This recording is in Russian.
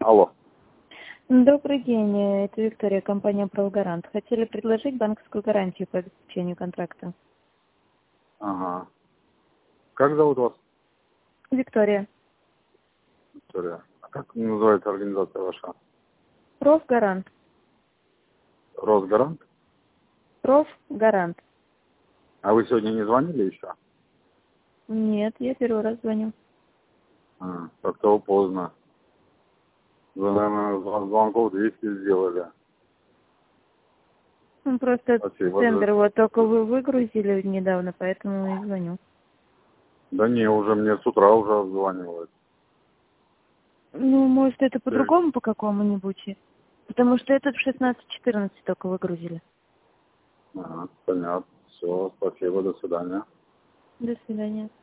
Алло. Добрый день, это Виктория, компания «Правгарант». Хотели предложить банковскую гарантию по обеспечению контракта. Ага. Как зовут вас? Виктория. Виктория. А как называется организация ваша? Профгарант. Росгарант? Профгарант. А вы сегодня не звонили еще? Нет, я первый раз звоню. Как-то поздно. Вы, наверное, звонков 200 сделали. Просто Спасибо. тендер вот только вы выгрузили недавно, поэтому и звоню. Да не, уже мне с утра уже обзванивают. Ну, может, это по-другому, по какому-нибудь? Потому что этот в 16-14 только выгрузили. Ага, понятно. Все, спасибо, до свидания. До свидания.